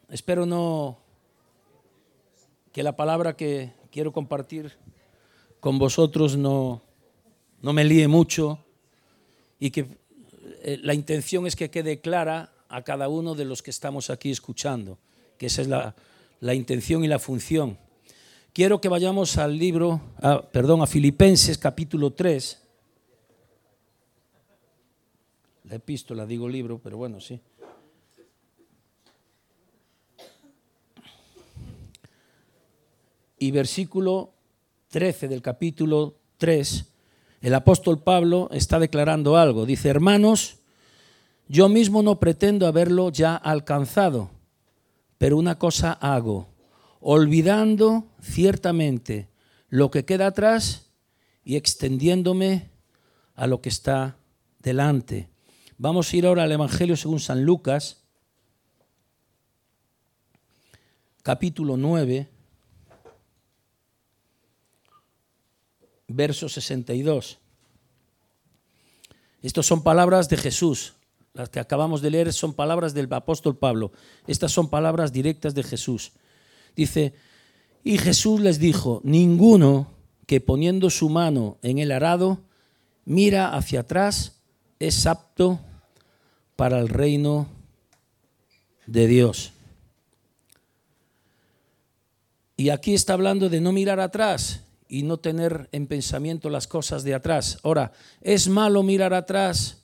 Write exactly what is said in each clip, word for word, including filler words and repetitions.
Espero no que la palabra que quiero compartir con vosotros no, no me líe mucho y que eh, la intención es que quede clara a cada uno de los que estamos aquí escuchando, que esa es la, la intención y la función. Quiero que vayamos al libro, a, perdón, a Filipenses capítulo tres. La epístola, digo libro, pero bueno, sí. Y versículo trece del capítulo tres, el apóstol Pablo está declarando algo. Dice: hermanos, yo mismo no pretendo haberlo ya alcanzado, pero una cosa hago, olvidando ciertamente lo que queda atrás y extendiéndome a lo que está delante. Vamos a ir ahora al Evangelio según San Lucas, capítulo nueve, verso sesenta y dos. Estas son palabras de Jesús. Las que acabamos de leer son palabras del apóstol Pablo. Estas son palabras directas de Jesús. Dice: y Jesús les dijo: ninguno que poniendo su mano en el arado mira hacia atrás es apto para el reino de Dios. Y aquí está hablando de no mirar atrás y no tener en pensamiento las cosas de atrás. Ahora, ¿es malo mirar atrás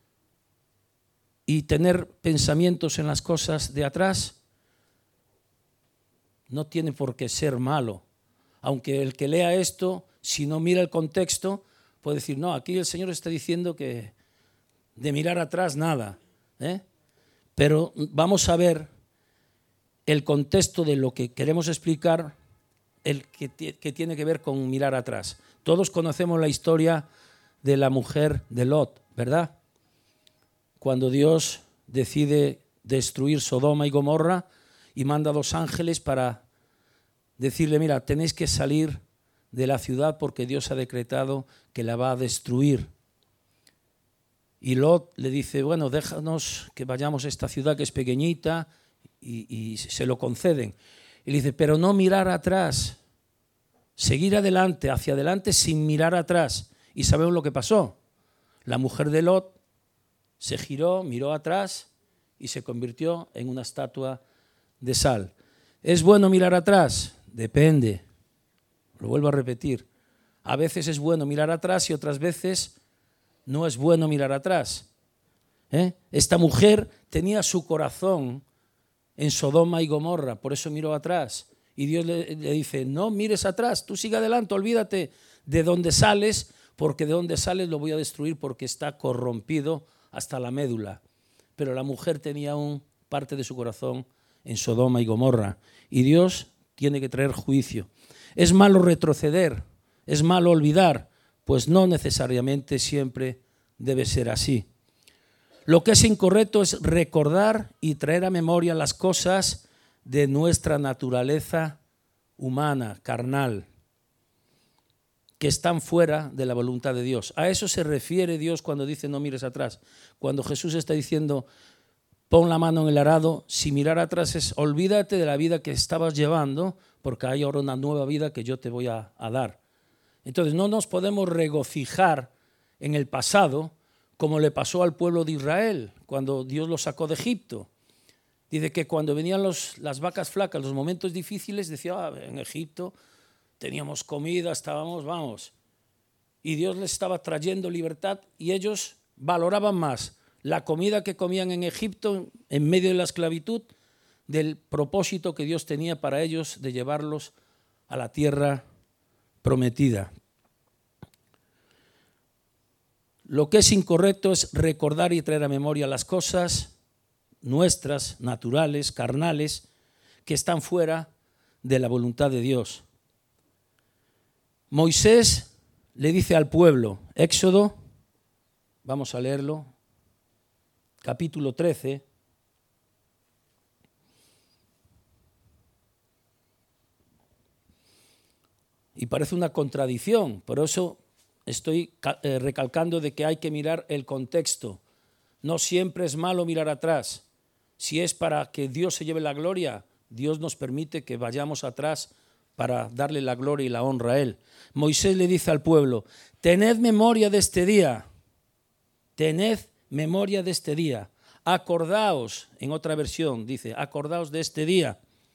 y tener pensamientos en las cosas de atrás? No tiene por qué ser malo. Aunque el que lea esto, si no mira el contexto, puede decir: no, aquí el Señor está diciendo que de mirar atrás nada, ¿eh? Pero vamos a ver el contexto de lo que queremos explicar, el que, t- que tiene que ver con mirar atrás. Todos conocemos la historia de la mujer de Lot, ¿verdad? Cuando Dios decide destruir Sodoma y Gomorra y manda a dos ángeles para decirle: mira, tenéis que salir de la ciudad porque Dios ha decretado que la va a destruir. Y Lot le dice: bueno, déjanos que vayamos a esta ciudad que es pequeñita, y, y se lo conceden. Y le dice: pero no mirar atrás, seguir adelante, hacia adelante sin mirar atrás. Y sabemos lo que pasó. La mujer de Lot se giró, miró atrás y se convirtió en una estatua de sal. ¿Es bueno mirar atrás? Depende. Lo vuelvo a repetir. A veces es bueno mirar atrás y otras veces no es bueno mirar atrás. ¿Eh? Esta mujer tenía su corazón en Sodoma y Gomorra, por eso miró atrás. Y Dios le, le dice: no mires atrás, tú sigue adelante, olvídate de dónde sales, porque de dónde sales lo voy a destruir porque está corrompido hasta la médula. Pero la mujer tenía un parte de su corazón en Sodoma y Gomorra, y Dios tiene que traer juicio. ¿Es malo retroceder? ¿Es malo olvidar? Pues no necesariamente siempre debe ser así. Lo que es incorrecto es recordar y traer a memoria las cosas de nuestra naturaleza humana, carnal, que están fuera de la voluntad de Dios. A eso se refiere Dios cuando dice: no mires atrás. Cuando Jesús está diciendo: pon la mano en el arado, si mirar atrás es olvídate de la vida que estabas llevando, porque hay ahora una nueva vida que yo te voy a, a dar. Entonces no nos podemos regocijar en el pasado, como le pasó al pueblo de Israel cuando Dios los sacó de Egipto. Dice que cuando venían los, las vacas flacas, los momentos difíciles, decía: ah, en Egipto teníamos comida, estábamos, vamos. Y Dios les estaba trayendo libertad y ellos valoraban más la comida que comían en Egipto en medio de la esclavitud del propósito que Dios tenía para ellos de llevarlos a la tierra prometida. Lo que es incorrecto es recordar y traer a memoria las cosas nuestras, naturales, carnales, que están fuera de la voluntad de Dios. Moisés le dice al pueblo, Éxodo, vamos a leerlo, capítulo trece, y parece una contradicción, por eso estoy recalcando de que hay que mirar el contexto. No siempre es malo mirar atrás, Si es para que Dios se lleve la gloria, Dios nos permite que vayamos atrás para darle la gloria y la honra a Él. Moisés le dice al pueblo, tened memoria de este día, tened memoria de este día, acordaos, en otra versión dice, acordaos de este día,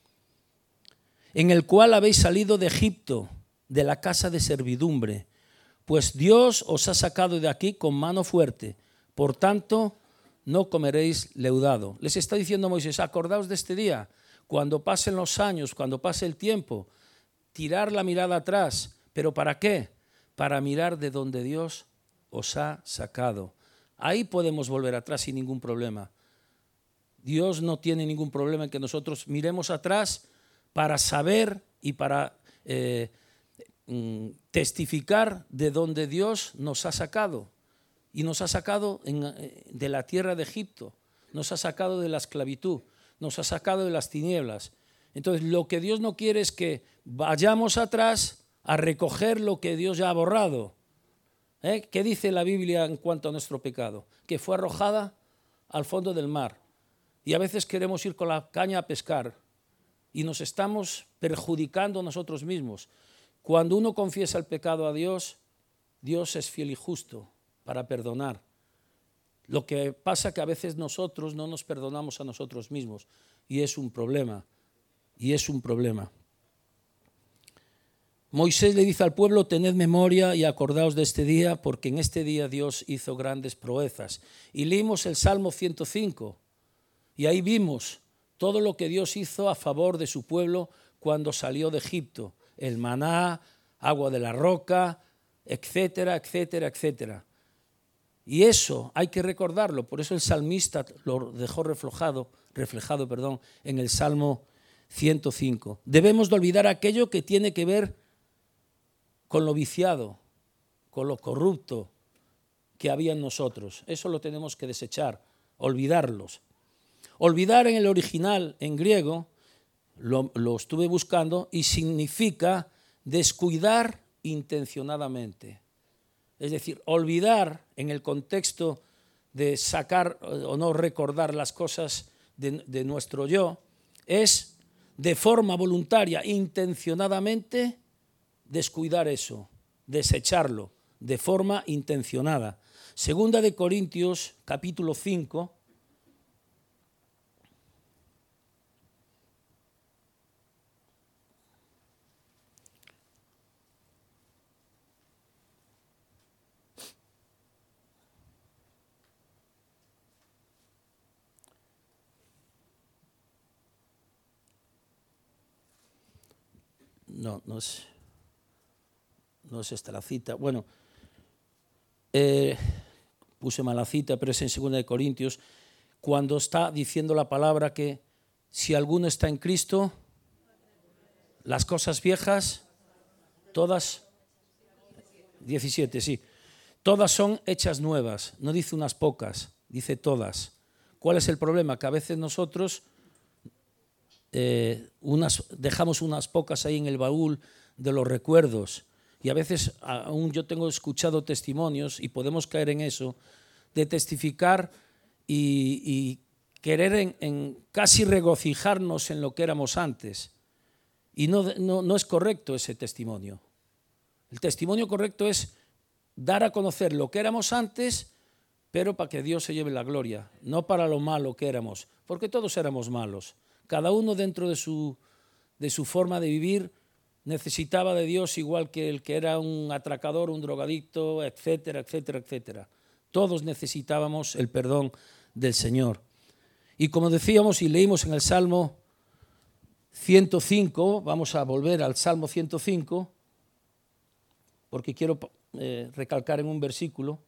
en el cual habéis salido de Egipto, de la casa de servidumbre, pues Dios os ha sacado de aquí con mano fuerte, por tanto no comeréis leudado. Les está diciendo Moisés, acordaos de este día, cuando pasen los años, cuando pase el tiempo, tirar la mirada atrás. ¿Pero para qué? Para mirar de donde Dios os ha sacado. Ahí podemos volver atrás sin ningún problema. Dios no tiene ningún problema en que nosotros miremos atrás para saber y para eh, testificar de donde Dios nos ha sacado. Y nos ha sacado en, de la tierra de Egipto, nos ha sacado de la esclavitud, nos ha sacado de las tinieblas. Entonces, lo que Dios no quiere es que vayamos atrás a recoger lo que Dios ya ha borrado. ¿Eh? ¿Qué dice la Biblia en cuanto a nuestro pecado? Que fue arrojada al fondo del mar. Y a veces queremos ir con la caña a pescar y nos estamos perjudicando nosotros mismos. Cuando uno confiesa el pecado a Dios, Dios es fiel y justo para perdonar. Lo que pasa es que a veces nosotros no nos perdonamos a nosotros mismos y es un problema, y es un problema. Moisés le dice al pueblo, tened memoria y acordaos de este día, porque en este día Dios hizo grandes proezas. Y leímos el Salmo ciento cinco, y ahí vimos todo lo que Dios hizo a favor de su pueblo cuando salió de Egipto. El maná, agua de la roca, etcétera, etcétera, etcétera. Y eso hay que recordarlo, por eso el salmista lo dejó reflejado, reflejado perdón, en el Salmo ciento cinco. Debemos de olvidar aquello que tiene que ver con lo viciado, con lo corrupto que había en nosotros. Eso lo tenemos que desechar, olvidarlos. Olvidar en el original, en griego, lo, lo estuve buscando y significa descuidar intencionadamente. Es decir, olvidar en el contexto de sacar o no recordar las cosas de, de nuestro yo, es de forma voluntaria, intencionadamente, descuidar eso, desecharlo, de forma intencionada. Segunda de Corintios, capítulo cinco. No, no es, no es esta la cita. Bueno, eh, puse mala cita, pero es en segunda de Corintios, cuando está diciendo la palabra que si alguno está en Cristo, las cosas viejas, todas, diecisiete, sí, todas son hechas nuevas, no dice unas pocas, dice todas. ¿Cuál es el problema? Que a veces nosotros Eh, unas, dejamos unas pocas ahí en el baúl de los recuerdos y a veces aún yo tengo escuchado testimonios y podemos caer en eso, de testificar y, y querer en, en casi regocijarnos en lo que éramos antes y no, no, no es correcto ese testimonio. El testimonio correcto es dar a conocer lo que éramos antes, pero para que Dios se lleve la gloria, no para lo malo que éramos, porque todos éramos malos. Cada uno dentro de su, de su forma de vivir necesitaba de Dios igual que el que era un atracador, un drogadicto, etcétera, etcétera, etcétera. Todos necesitábamos el perdón del Señor. Y como decíamos y leímos en el Salmo ciento cinco, vamos a volver al Salmo ciento cinco, porque quiero eh, recalcar en un versículo.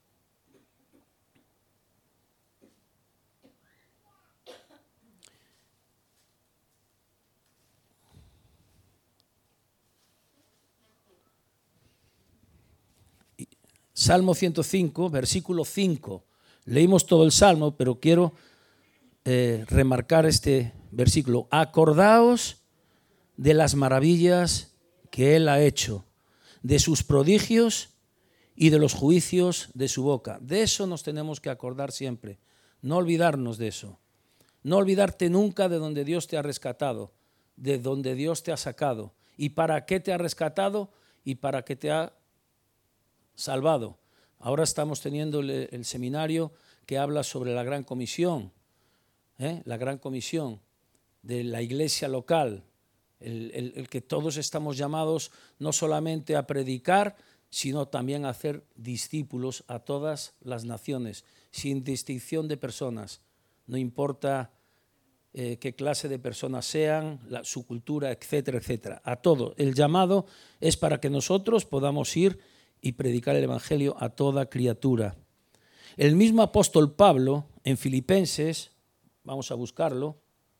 Salmo ciento cinco, versículo cinco. Leímos todo el Salmo, pero quiero eh, remarcar este versículo. Acordaos de las maravillas que Él ha hecho, de sus prodigios y de los juicios de su boca. De eso nos tenemos que acordar siempre, no olvidarnos de eso. No olvidarte nunca de donde Dios te ha rescatado, de donde Dios te ha sacado, y para qué te ha rescatado y para qué te ha salvado. Ahora estamos teniendo el, el seminario que habla sobre la Gran Comisión, ¿eh? la Gran Comisión de la iglesia local, el, el, el que todos estamos llamados no solamente a predicar, sino también a hacer discípulos a todas las naciones, sin distinción de personas. No importa eh, qué clase de personas sean, la, su cultura, etcétera, etcétera. A todo. El llamado es para que nosotros podamos ir y predicar el Evangelio a toda criatura. El mismo apóstol Pablo, en Filipenses, vamos a buscarlo,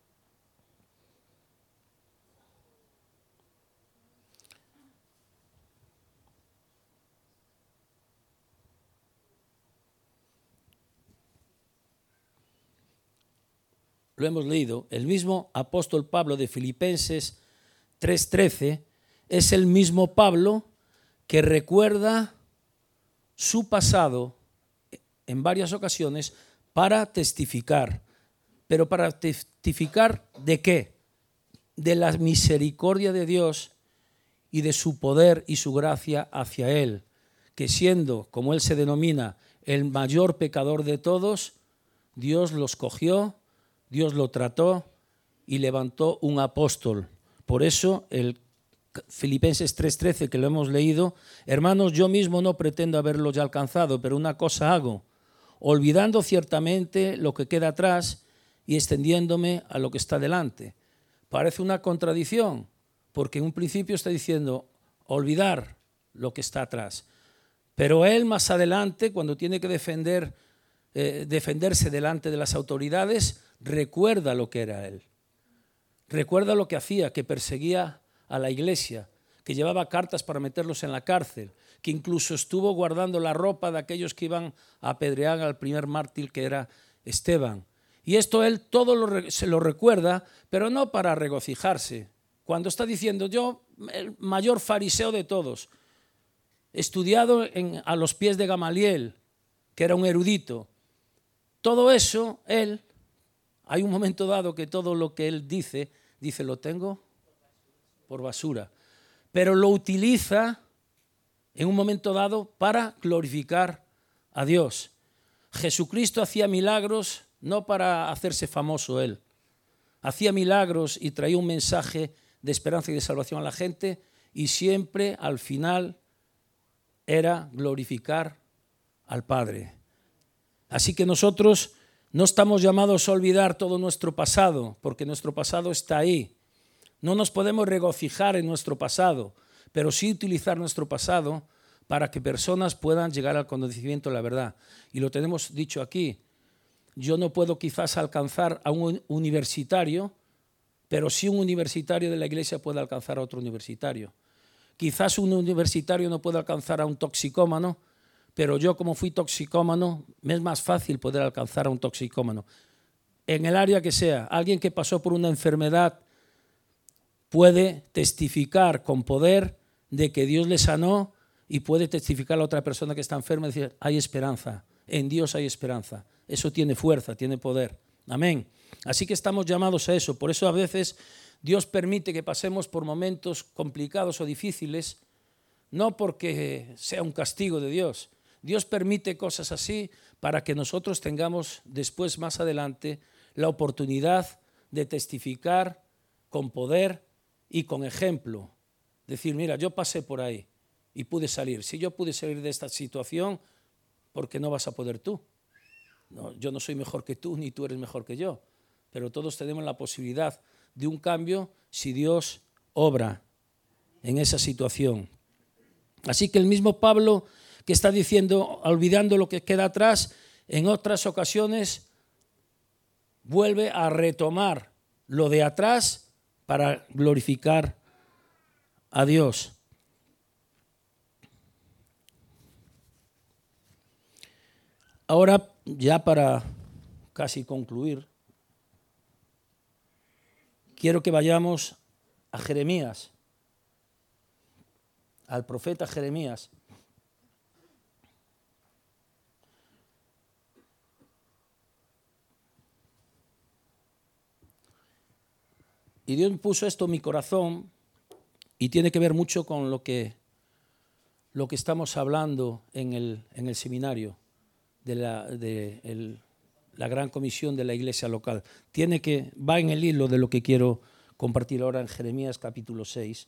lo hemos leído, el mismo apóstol Pablo de Filipenses tres trece es el mismo Pablo que recuerda su pasado en varias ocasiones para testificar. ¿Pero para testificar de qué? De la misericordia de Dios y de su poder y su gracia hacia él, que siendo, como él se denomina, el mayor pecador de todos, Dios los cogió, Dios lo trató y levantó un apóstol. Por eso el Filipenses tres trece, que lo hemos leído, hermanos, yo mismo no pretendo haberlo ya alcanzado, pero una cosa hago, olvidando ciertamente lo que queda atrás y extendiéndome a lo que está delante. Parece una contradicción, porque en un principio está diciendo olvidar lo que está atrás. Pero él más adelante, cuando tiene que defender, eh, defenderse delante de las autoridades, recuerda lo que era él. Recuerda lo que hacía, que perseguía a la iglesia, que llevaba cartas para meterlos en la cárcel, que incluso estuvo guardando la ropa de aquellos que iban a apedrear al primer mártir, que era Esteban. Y esto él todo lo, se lo recuerda, pero no para regocijarse. Cuando está diciendo, yo, el mayor fariseo de todos, estudiado en, a los pies de Gamaliel, que era un erudito, todo eso, él, hay un momento dado que todo lo que él dice, dice, lo tengo por basura, pero lo utiliza en un momento dado para glorificar a Dios. Jesucristo hacía milagros no para hacerse famoso él, hacía milagros y traía un mensaje de esperanza y de salvación a la gente, y siempre al final era glorificar al Padre. Así que nosotros no estamos llamados a olvidar todo nuestro pasado, porque nuestro pasado está ahí. No nos podemos regocijar en nuestro pasado, pero sí utilizar nuestro pasado para que personas puedan llegar al conocimiento de la verdad. Y lo tenemos dicho aquí. Yo no puedo quizás alcanzar a un universitario, pero sí un universitario de la iglesia puede alcanzar a otro universitario. Quizás un universitario no puede alcanzar a un toxicómano, pero yo, como fui toxicómano, me es más fácil poder alcanzar a un toxicómano. En el área que sea, alguien que pasó por una enfermedad puede testificar con poder de que Dios le sanó, y puede testificar a otra persona que está enferma y decir, hay esperanza, en Dios hay esperanza. Eso tiene fuerza, tiene poder. Amén. Así que estamos llamados a eso. Por eso a veces Dios permite que pasemos por momentos complicados o difíciles, no porque sea un castigo de Dios. Dios permite cosas así para que nosotros tengamos después, más adelante, la oportunidad de testificar con poder y con ejemplo. Decir, mira, yo pasé por ahí y pude salir. Si yo pude salir de esta situación, ¿por qué no vas a poder tú? No, yo no soy mejor que tú, ni tú eres mejor que yo. Pero todos tenemos la posibilidad de un cambio si Dios obra en esa situación. Así que el mismo Pablo, que está diciendo, olvidando lo que queda atrás, en otras ocasiones vuelve a retomar lo de atrás para glorificar a Dios. Ahora, ya para casi concluir, quiero que vayamos a Jeremías, al profeta Jeremías. y Dios me puso esto en mi corazón y tiene que ver mucho con lo que, lo que estamos hablando en el, en el seminario de la, de el, la gran comisión de la iglesia local. Tiene que, va en el hilo de lo que quiero compartir ahora en Jeremías capítulo seis.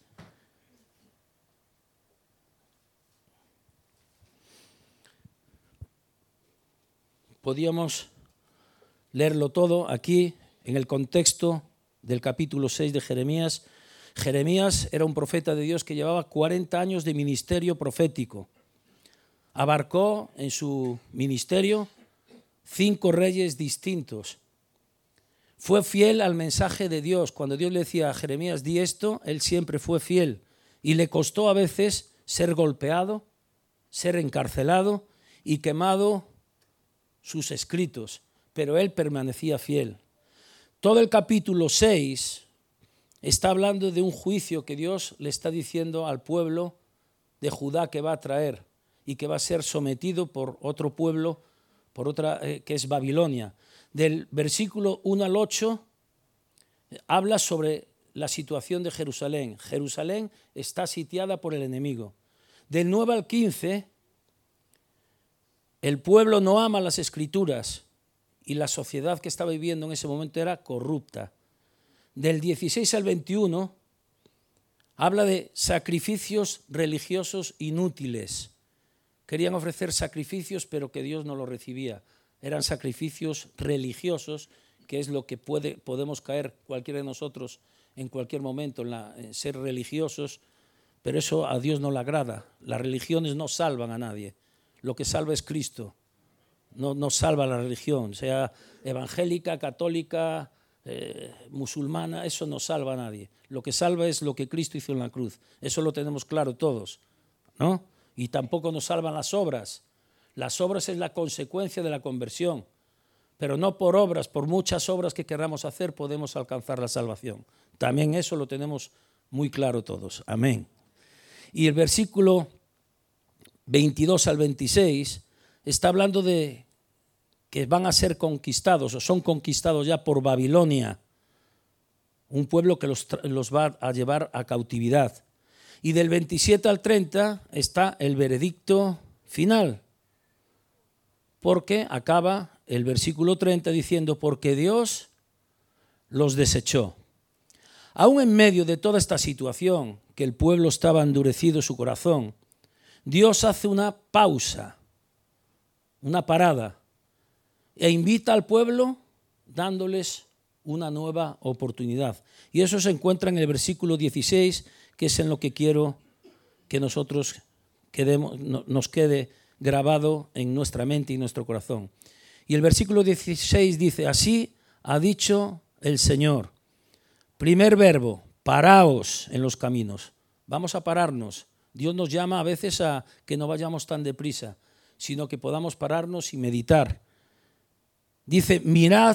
Podíamos leerlo todo aquí en el contexto del capítulo seis de Jeremías. Jeremías era un profeta de Dios que llevaba cuarenta años de ministerio profético. Abarcó en su ministerio cinco reyes distintos. Fue fiel al mensaje de Dios. Cuando Dios le decía a Jeremías, di esto, él siempre fue fiel. Y le costó a veces ser golpeado, ser encarcelado y quemado sus escritos, pero él permanecía fiel. Todo el capítulo seis está hablando de un juicio que Dios le está diciendo al pueblo de Judá que va a traer y que va a ser sometido por otro pueblo, por otra eh, que es Babilonia. Del versículo uno al ocho habla sobre la situación de Jerusalén. Jerusalén está sitiada por el enemigo. Del nueve al quince, el pueblo no ama las escrituras y la sociedad que estaba viviendo en ese momento era corrupta. Del dieciséis al veintiuno habla de sacrificios religiosos inútiles. Querían ofrecer sacrificios, pero que Dios no los recibía. Eran sacrificios religiosos, que es lo que puede, podemos caer cualquiera de nosotros en cualquier momento, en, la, en ser religiosos, pero eso a Dios no le agrada. Las religiones no salvan a nadie. Lo que salva es Cristo. No, no salva la religión, sea evangélica, católica, eh, musulmana, eso no salva a nadie. Lo que salva es lo que Cristo hizo en la cruz. Eso lo tenemos claro todos, ¿no? Y tampoco nos salvan las obras. Las obras es la consecuencia de la conversión, pero no por obras, por muchas obras que queramos hacer podemos alcanzar la salvación. También eso lo tenemos muy claro todos. Amén. Y el versículo veintidós al veintiséis está hablando de que van a ser conquistados o son conquistados ya por Babilonia, un pueblo que los, los va a llevar a cautividad. Y del veintisiete al treinta está el veredicto final, porque acaba el versículo treinta diciendo, porque Dios los desechó. Aún en medio de toda esta situación, que el pueblo estaba endurecido su corazón, Dios hace una pausa, una parada, e invita al pueblo dándoles una nueva oportunidad. Y eso se encuentra en el versículo dieciséis, que es en lo que quiero que nosotros quedemos, nos quede grabado en nuestra mente y nuestro corazón. Y el versículo dieciséis dice, así ha dicho el Señor. Primer verbo, paraos en los caminos. Vamos a pararnos. Dios nos llama a veces a que no vayamos tan deprisa, sino que podamos pararnos y meditar. Dice, mirad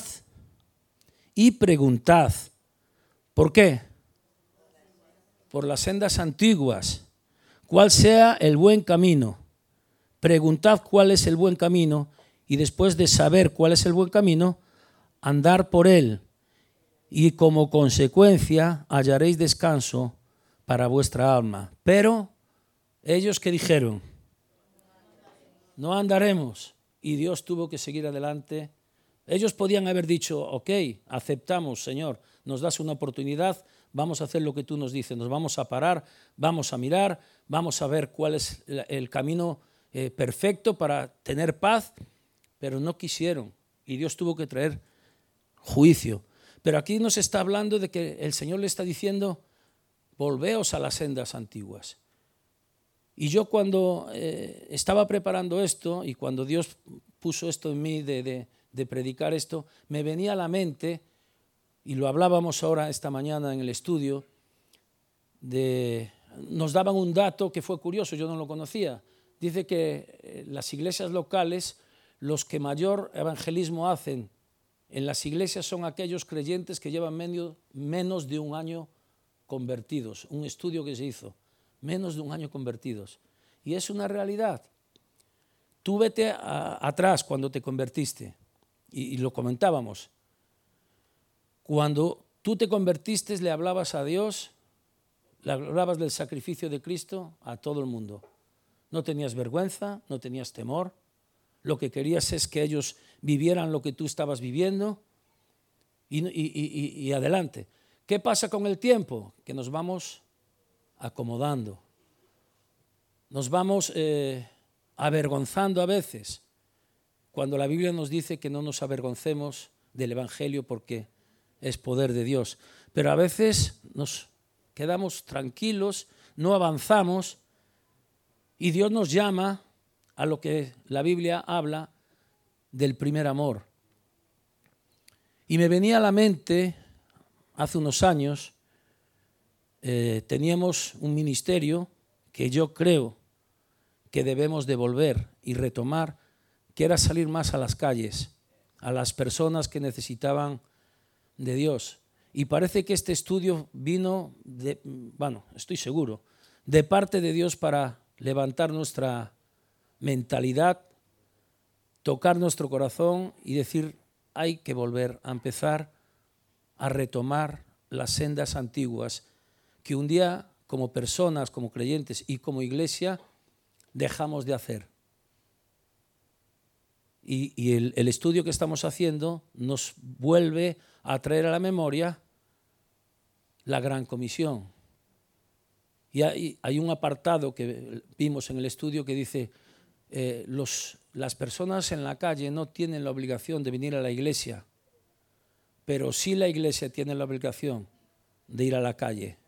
y preguntad. ¿Por qué? Por las sendas antiguas, cuál sea el buen camino. Preguntad cuál es el buen camino y después de saber cuál es el buen camino, andar por él y como consecuencia hallaréis descanso para vuestra alma. Pero ellos que dijeron, no andaremos, y Dios tuvo que seguir adelante. Ellos podían haber dicho, ok, aceptamos, Señor, nos das una oportunidad, vamos a hacer lo que tú nos dices, nos vamos a parar, vamos a mirar, vamos a ver cuál es el camino eh, perfecto para tener paz, pero no quisieron, y Dios tuvo que traer juicio. Pero aquí nos está hablando de que el Señor le está diciendo, volveos a las sendas antiguas. Y yo cuando eh, estaba preparando esto y cuando Dios puso esto en mí de, de, de predicar esto, me venía a la mente, y lo hablábamos ahora esta mañana en el estudio, de, nos daban un dato que fue curioso, yo no lo conocía. Dice que las iglesias locales, los que mayor evangelismo hacen en las iglesias son aquellos creyentes que llevan medio, menos de un año convertidos. Un estudio que se hizo, menos de un año convertidos. Y es una realidad. Tú vete a, atrás cuando te convertiste, y, y lo comentábamos. Cuando tú te convertiste, le hablabas a Dios, le hablabas del sacrificio de Cristo a todo el mundo. No tenías vergüenza, no tenías temor. Lo que querías es que ellos vivieran lo que tú estabas viviendo y, y, y, y adelante. ¿Qué pasa con el tiempo? Que nos vamos acomodando, nos vamos eh, avergonzando a veces, cuando la Biblia nos dice que no nos avergoncemos del Evangelio porque es poder de Dios. Pero a veces nos quedamos tranquilos, no avanzamos y Dios nos llama a lo que la Biblia habla del primer amor. Y me venía a la mente, hace unos años, eh, teníamos un ministerio que yo creo que debemos de volver y retomar, que era salir más a las calles, a las personas que necesitaban de Dios. Y parece que este estudio vino, de, bueno, estoy seguro, de parte de Dios para levantar nuestra mentalidad, tocar nuestro corazón y decir, hay que volver a empezar a retomar las sendas antiguas que un día como personas, como creyentes y como iglesia dejamos de hacer. Y, y el, el estudio que estamos haciendo nos vuelve a traer a la memoria la Gran Comisión. Y hay, hay un apartado que vimos en el estudio que dice, eh, los, las personas en la calle no tienen la obligación de venir a la iglesia, pero sí la iglesia tiene la obligación de ir a la calle.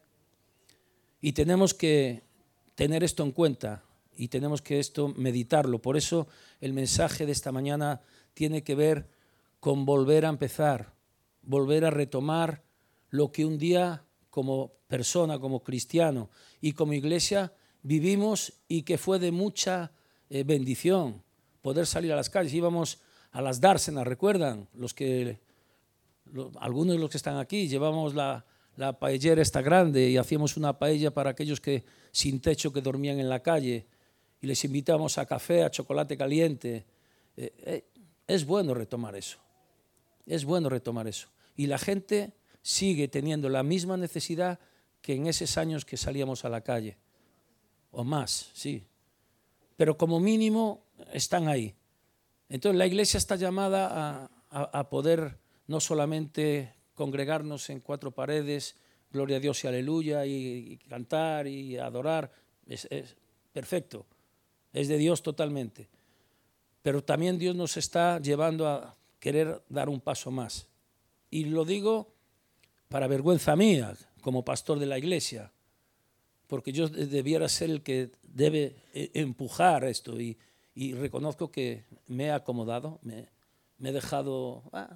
Y tenemos que tener esto en cuenta y tenemos que esto meditarlo. Por eso el mensaje de esta mañana tiene que ver con volver a empezar, volver a retomar lo que un día como persona, como cristiano y como iglesia vivimos y que fue de mucha eh, bendición poder salir a las calles. Íbamos a las dársenas, ¿recuerdan? Los que, lo, algunos de los que están aquí, llevamos la, la paellera esta grande y hacíamos una paella para aquellos que sin techo que dormían en la calle y les invitábamos a café, a chocolate caliente. Eh, eh, es bueno retomar eso, es bueno retomar eso. Y la gente sigue teniendo la misma necesidad que en esos años que salíamos a la calle, o más, sí. Pero como mínimo están ahí. Entonces la iglesia está llamada a, a, a poder no solamente congregarnos en cuatro paredes, gloria a Dios y aleluya, y, y cantar y adorar, es, es perfecto, es de Dios totalmente. Pero también Dios nos está llevando a querer dar un paso más. Y lo digo para vergüenza mía, como pastor de la iglesia, porque yo debiera ser el que debe empujar esto y, y reconozco que me he acomodado, me, me he dejado, ah,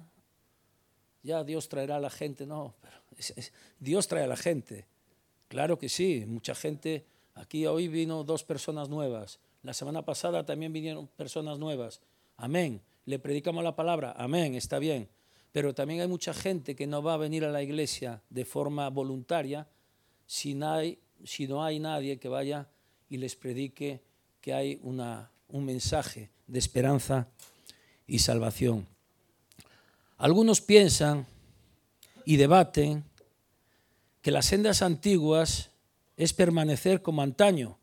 ya Dios traerá a la gente, no, pero es, es, Dios trae a la gente, claro que sí, mucha gente, aquí hoy vino dos personas nuevas, la semana pasada también vinieron personas nuevas, amén, le predicamos la palabra, amén, está bien, pero también hay mucha gente que no va a venir a la iglesia de forma voluntaria si no hay, si no hay nadie que vaya y les predique que hay una, un mensaje de esperanza y salvación. Algunos piensan y debaten que las sendas antiguas es permanecer como antaño,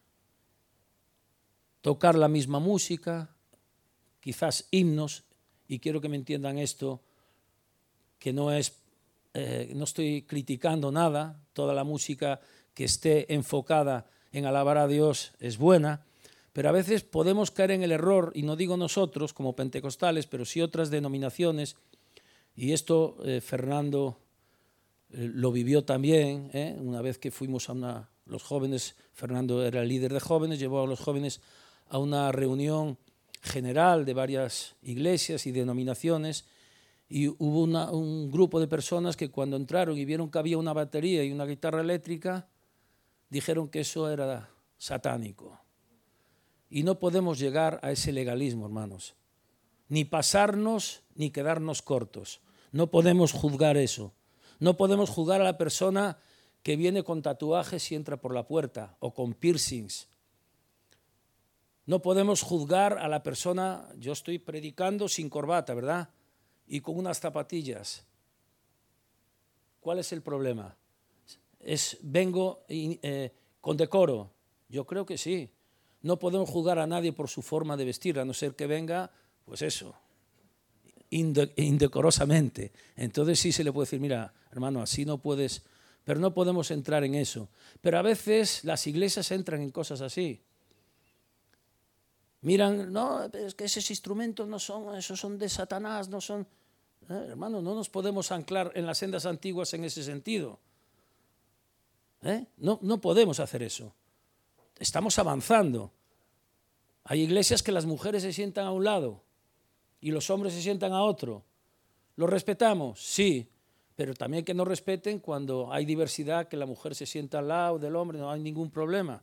tocar la misma música, quizás himnos, y quiero que me entiendan esto, que no es, eh, no estoy criticando nada, toda la música que esté enfocada en alabar a Dios es buena, pero a veces podemos caer en el error, y no digo nosotros como pentecostales, pero sí otras denominaciones, y esto eh, Fernando eh, lo vivió también, ¿eh? Una vez que fuimos a una, los jóvenes, Fernando era el líder de jóvenes, llevó a los jóvenes a una reunión general de varias iglesias y denominaciones, y hubo una, un grupo de personas que cuando entraron y vieron que había una batería y una guitarra eléctrica, dijeron que eso era satánico. Y no podemos llegar a ese legalismo, hermanos. Ni pasarnos, ni quedarnos cortos. No podemos juzgar eso. No podemos juzgar a la persona que viene con tatuajes y entra por la puerta, o con piercings. No podemos juzgar a la persona, yo estoy predicando sin corbata, ¿verdad? Y con unas zapatillas. ¿Cuál es el problema? ¿Es, vengo eh, con decoro? Yo creo que sí. No podemos juzgar a nadie por su forma de vestir, a no ser que venga, pues eso, inde- indecorosamente. Entonces sí se le puede decir, mira, hermano, así no puedes, pero no podemos entrar en eso. Pero a veces las iglesias entran en cosas así. Miran, no, es que esos instrumentos no son, esos son de Satanás, no son... Eh, hermano, no nos podemos anclar en las sendas antiguas en ese sentido. ¿Eh? No, no podemos hacer eso. Estamos avanzando. Hay iglesias que las mujeres se sientan a un lado y los hombres se sientan a otro. ¿Lo respetamos? Sí, pero también que nos respeten cuando hay diversidad, que la mujer se sienta al lado del hombre, no hay ningún problema.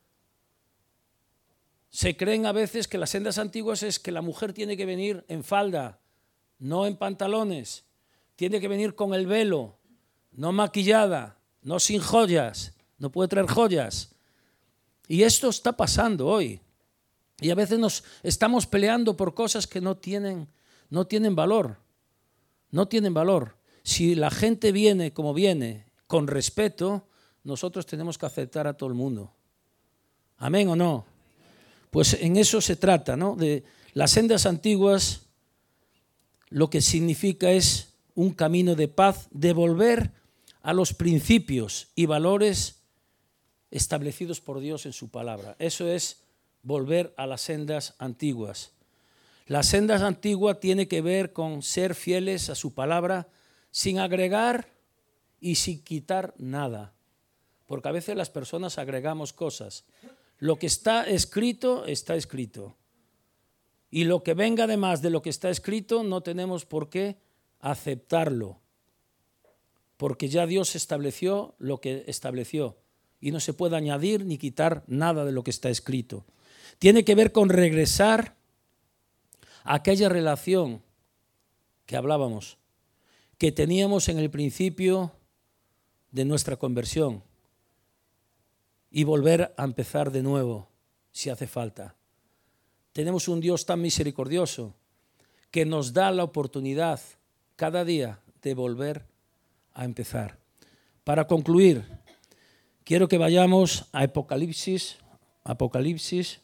Se creen a veces que las sendas antiguas es que la mujer tiene que venir en falda, no en pantalones, tiene que venir con el velo, no maquillada, no sin joyas, no puede traer joyas. Y esto está pasando hoy. Y a veces nos estamos peleando por cosas que no tienen, no tienen valor. No tienen valor. Si la gente viene como viene, con respeto, nosotros tenemos que aceptar a todo el mundo. ¿Amén o no? Pues en eso se trata, ¿no? De las sendas antiguas, lo que significa es un camino de paz, de volver a los principios y valores establecidos por Dios en su palabra. Eso es volver a las sendas antiguas. La sendas antigua tiene que ver con ser fieles a su palabra sin agregar y sin quitar nada. Porque a veces las personas agregamos cosas. Lo que está escrito, está escrito. Y lo que venga además de lo que está escrito, no tenemos por qué aceptarlo. Porque ya Dios estableció lo que estableció. Y no se puede añadir ni quitar nada de lo que está escrito. Tiene que ver con regresar a aquella relación que hablábamos, que teníamos en el principio de nuestra conversión y volver a empezar de nuevo si hace falta. Tenemos un Dios tan misericordioso que nos da la oportunidad cada día de volver a empezar. Para concluir, quiero que vayamos a Apocalipsis, Apocalipsis,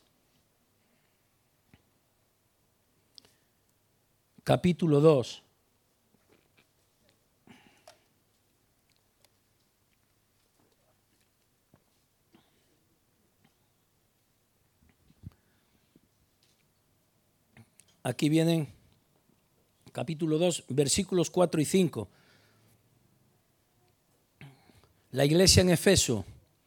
capítulo dos. Aquí vienen capítulo dos, versículos cuatro y cinco. La iglesia en Efeso.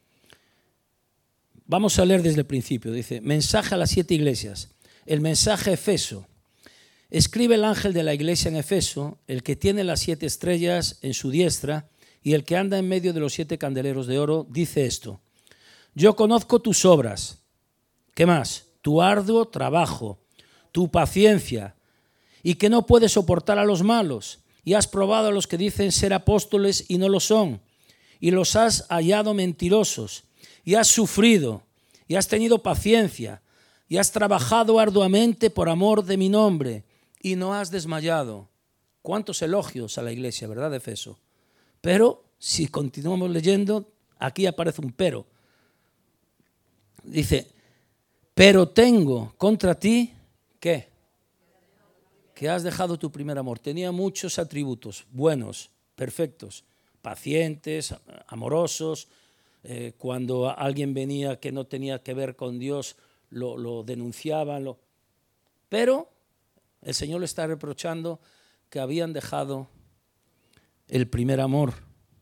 Vamos a leer desde el principio. Dice, mensaje a las siete iglesias. El mensaje a Efeso. Escribe el ángel de la iglesia en Efeso, el que tiene las siete estrellas en su diestra y el que anda en medio de los siete candeleros de oro, dice esto. Yo conozco tus obras. ¿Qué más? Tu arduo trabajo, tu paciencia, y que no puedes soportar a los malos, y has probado a los que dicen ser apóstoles y no lo son, y los has hallado mentirosos, y has sufrido, y has tenido paciencia, y has trabajado arduamente por amor de mi nombre, y no has desmayado. Cuántos elogios a la iglesia, ¿verdad, de Efeso? Pero, si continuamos leyendo, aquí aparece un pero. Dice, pero tengo contra ti, ¿qué? Que has dejado tu primer amor. Tenía muchos atributos buenos, perfectos, pacientes, amorosos. Eh, cuando alguien venía que no tenía que ver con Dios, lo, lo denunciaban. Lo... Pero el Señor le está reprochando que habían dejado el primer amor.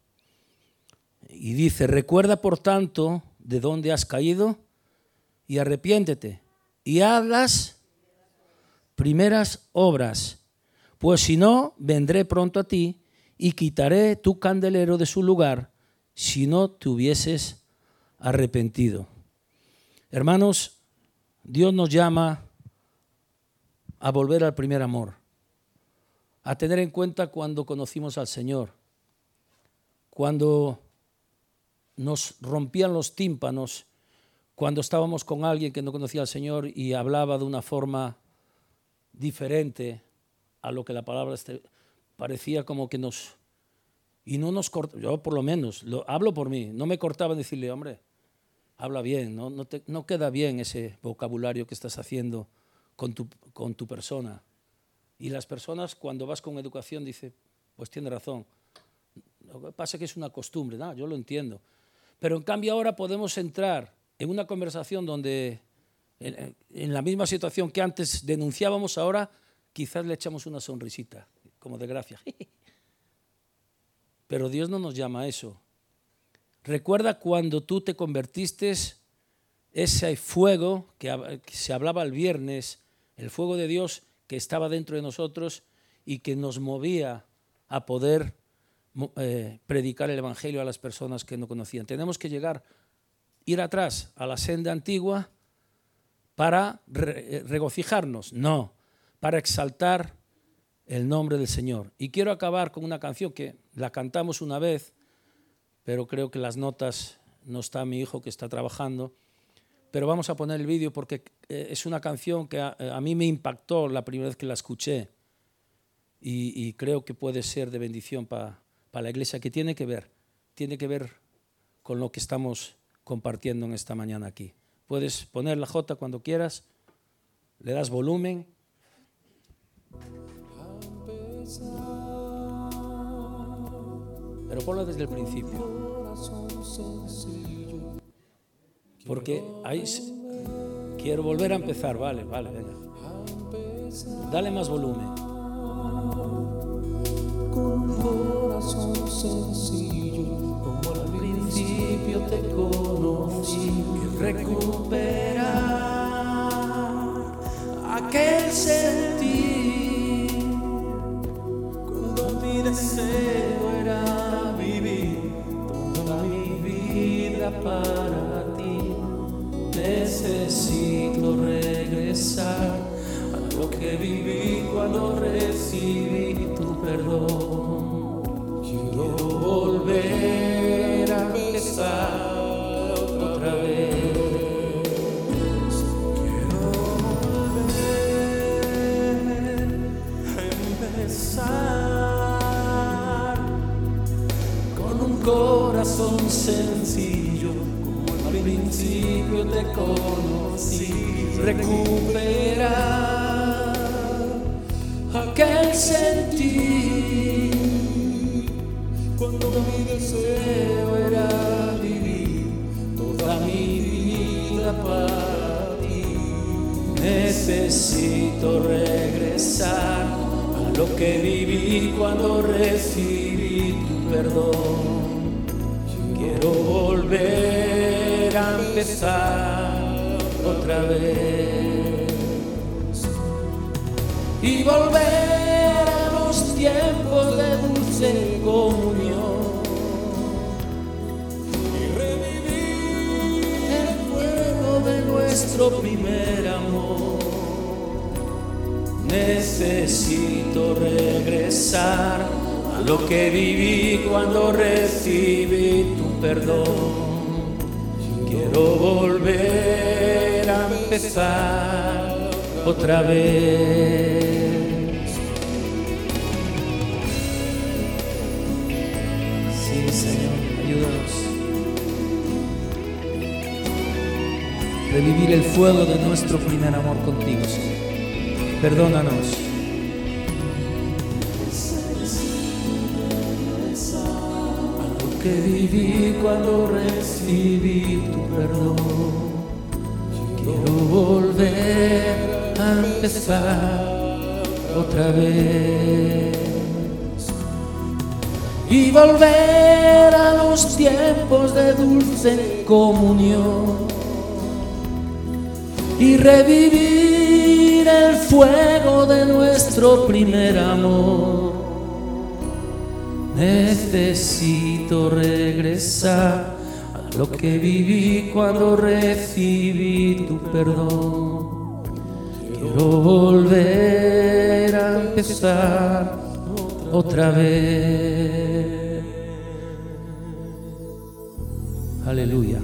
Y dice, recuerda por tanto de dónde has caído y arrepiéntete y haz las primeras obras, pues si no, vendré pronto a ti y quitaré tu candelero de su lugar si no te hubieses arrepentido. Hermanos, Dios nos llama a volver al primer amor, a tener en cuenta cuando conocimos al Señor, cuando nos rompían los tímpanos, cuando estábamos con alguien que no conocía al Señor y hablaba de una forma diferente a lo que la palabra este, parecía como que nos Y no nos corta, yo por lo menos, lo, hablo por mí, no me cortaba en decirle, hombre, habla bien, no, no, te, no queda bien ese vocabulario que estás haciendo con tu, con tu persona. Y las personas cuando vas con educación dicen, pues tiene razón, lo que pasa es que es una costumbre, ¿no? Yo lo entiendo. Pero en cambio ahora podemos entrar en una conversación donde en, en la misma situación que antes denunciábamos, ahora quizás le echamos una sonrisita, como de gracia. Pero Dios no nos llama a eso. Recuerda cuando tú te convertiste, ese fuego que se hablaba el viernes, el fuego de Dios que estaba dentro de nosotros y que nos movía a poder eh, predicar el Evangelio a las personas que no conocían. Tenemos que llegar, ir atrás a la senda antigua para re regocijarnos, no, para exaltar el nombre del Señor. Y quiero acabar con una canción que la cantamos una vez, pero creo que las notas no está mi hijo que está trabajando, pero vamos a poner el vídeo porque es una canción que a, a mí me impactó la primera vez que la escuché y, y creo que puede ser de bendición para pa la iglesia, que tiene que ver, tiene que ver con lo que estamos compartiendo en esta mañana aquí. Puedes poner la J cuando quieras, le das volumen. Pero ponlo desde el principio. Porque ahí quiero volver a empezar, vale, vale, venga. Dale más volumen. Con un corazón sencillo, como al principio te conocí, y recuperar aquel sentir, cuando mi deseo era vivir toda mi vida para ti. Necesito regresar a lo que viví cuando recibí tu perdón. Quiero volver a empezar otra vez. Quiero volver a empezar con un corazón sencillo, al principio te conocí, recuperar aquel sentir, cuando mi deseo era vivir toda mi vida para ti. Necesito regresar a lo que viví cuando recibí tu perdón. Quiero volver a empezar otra vez y volver a los tiempos de dulce comunión y revivir el fuego de nuestro primer amor. Necesito regresar a lo que viví cuando recibí tu perdón. Quiero volver a empezar otra vez. Sí, Señor, ayúdanos. Revivir el fuego de nuestro primer amor contigo, Señor. Perdónanos. Que viví cuando recibí tu perdón. Quiero volver a empezar otra vez y volver a los tiempos de dulce comunión y revivir el fuego de nuestro primer amor. Necesito regresar a lo que viví cuando recibí tu perdón. Quiero volver a empezar otra vez. Aleluya.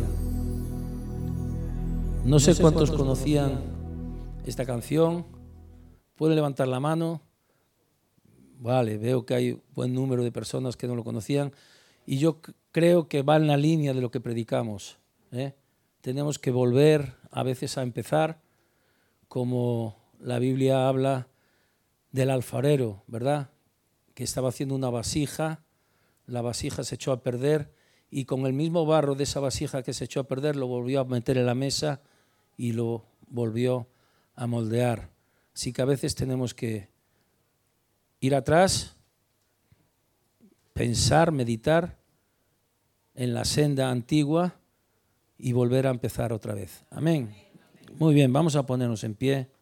No sé cuántos conocían esta canción. Pueden levantar la mano. Vale, veo que hay buen número de personas que no lo conocían y yo creo que va en la línea de lo que predicamos, ¿eh? Tenemos que volver a veces a empezar, como la Biblia habla del alfarero, ¿verdad? Que estaba haciendo una vasija, la vasija se echó a perder y con el mismo barro de esa vasija que se echó a perder lo volvió a meter en la mesa y lo volvió a moldear. Así que a veces tenemos que ir atrás, pensar, meditar en la senda antigua y volver a empezar otra vez. Amén. Muy bien, vamos a ponernos en pie.